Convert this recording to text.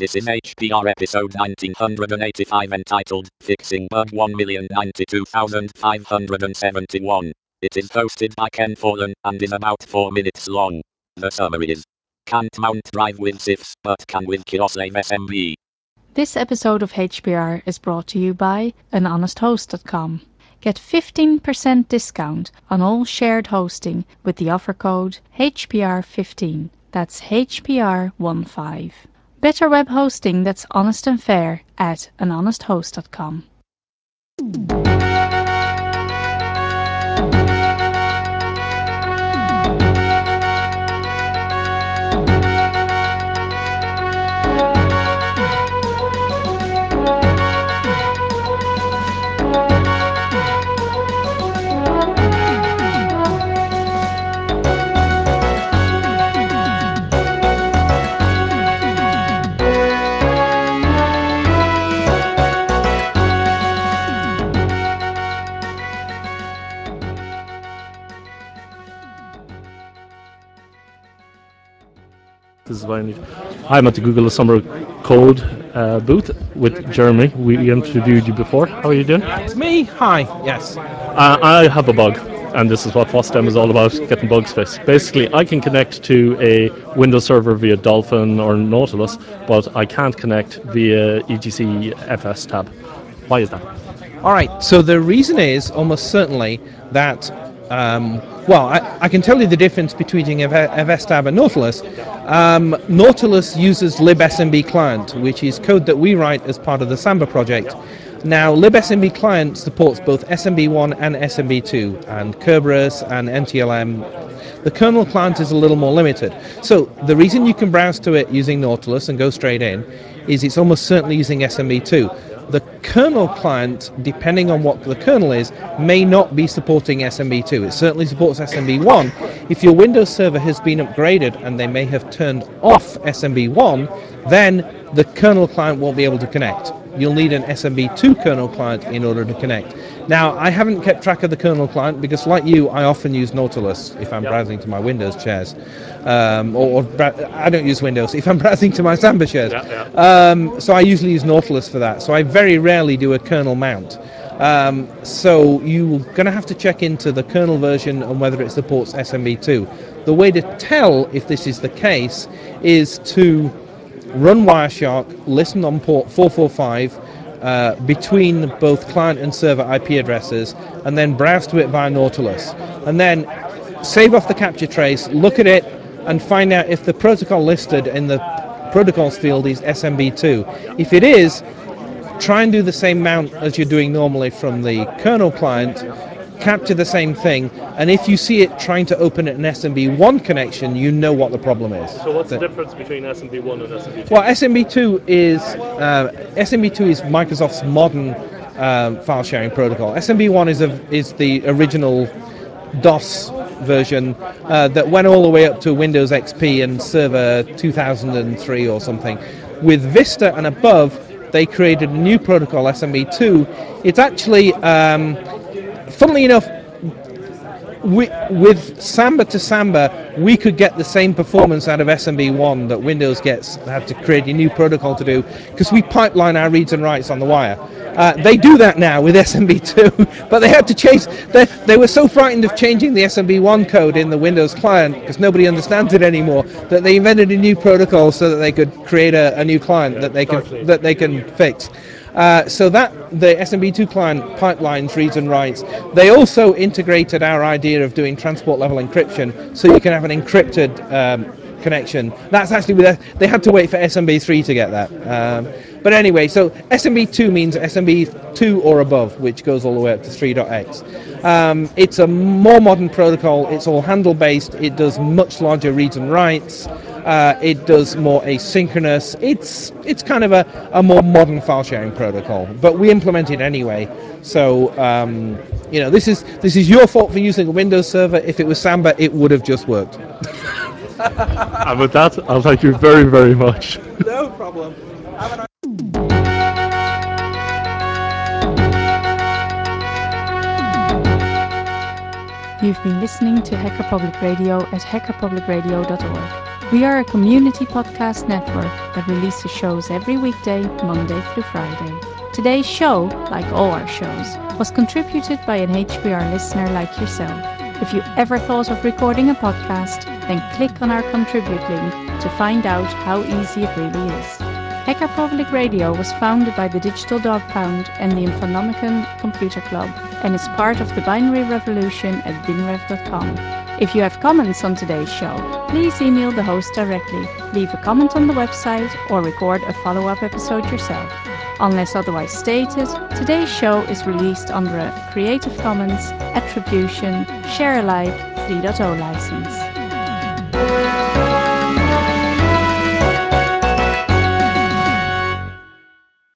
This is HPR episode 1985 entitled Fixing Bug 1,092,571. It is hosted by Ken Fallen and is about 4 minutes long. The summary is: can't mount drive with CIFS but can with Kioslave SMB. This episode of HPR is brought to you by anhonesthost.com. Get 15% discount on all shared hosting with the offer code HPR15. That's HPR15. Better web hosting that's honest and fair at anhonesthost.com. This is Viney. I'm at the Google Summer Code booth with Jeremy. We interviewed you before. How are you doing? It's me. Hi. Yes. I have a bug, and this is what FOSDEM is all about, getting bugs fixed. Basically, I can connect to a Windows server via Dolphin or Nautilus, but I can't connect via EGC FS tab. Why is that? All right. So the reason is almost certainly that. I can tell you the difference between FSTab and Nautilus. Nautilus uses libsmb client, which is code that we write as part of the Samba project. Now, libsmb client supports both SMB1 and SMB2, and Kerberos and NTLM. The kernel client is a little more limited. So the reason you can browse to it using Nautilus and go straight in is it's almost certainly using SMB2. The kernel client, depending on what the kernel is, may not be supporting SMB2. It certainly supports SMB1. If your Windows server has been upgraded and they may have turned off SMB1, then the kernel client won't be able to connect. You'll need an SMB2 kernel client in order to connect. Now, I haven't kept track of the kernel client because, like you, I often use Nautilus if I'm browsing to my Windows shares. I don't use Windows if I'm browsing to my Samba shares. So I usually use Nautilus for that. So I very rarely do a kernel mount. So you're going to have to check into the kernel version and whether it supports SMB2. The way to tell if this is the case is to run Wireshark, listen on port 445 between both client and server IP addresses, and then browse to it via Nautilus. And then save off the capture trace, look at it, and find out if the protocol listed in the protocols field is SMB2. If it is, try and do the same mount as you're doing normally from the kernel client, capture the same thing, and if you see it trying to open an SMB1 connection, you know what the problem is. So what's the difference between SMB1 and SMB2? Well, SMB2 is Microsoft's modern file sharing protocol. SMB1 is the original DOS version that went all the way up to Windows XP and Server 2003 or something. With Vista and above, they created a new protocol, SMB2. It's actually, funnily enough, with Samba to Samba, we could get the same performance out of SMB1 that Windows had to create a new protocol to do, because we pipeline our reads and writes on the wire. They do that now with SMB2, but they had to change. They were so frightened of changing the SMB1 code in the Windows client, because nobody understands it anymore, that they invented a new protocol so that they could create a new client that they can fix. So that the SMB2 client pipelines reads and writes. They also integrated our idea of doing transport level encryption, so you can have an encrypted connection. That's actually they had to wait for SMB3 to get that. But anyway, so SMB2 means SMB2 or above, which goes all the way up to 3.x. It's a more modern protocol. It's all handle based. It does much larger reads and writes. It does more asynchronous. It's kind of a more modern file sharing protocol, but we implement it anyway. So this is your fault for using a Windows server. If it was Samba, it would have just worked. And with that, I'll thank you very, very much. No problem. You've been listening to Hacker Public Radio at hackerpublicradio.org. We are a community podcast network that releases shows every weekday, Monday through Friday. Today's show, like all our shows, was contributed by an HPR listener like yourself. If you ever thought of recording a podcast, then click on our contribute link to find out how easy it really is. Hacker Public Radio was founded by the Digital Dog Pound and the Infonomicon Computer Club and is part of the binary revolution at binrev.com. If you have comments on today's show, please email the host directly, leave a comment on the website, or record a follow-up episode yourself. Unless otherwise stated, today's show is released under a Creative Commons Attribution Share Alike 3.0 license.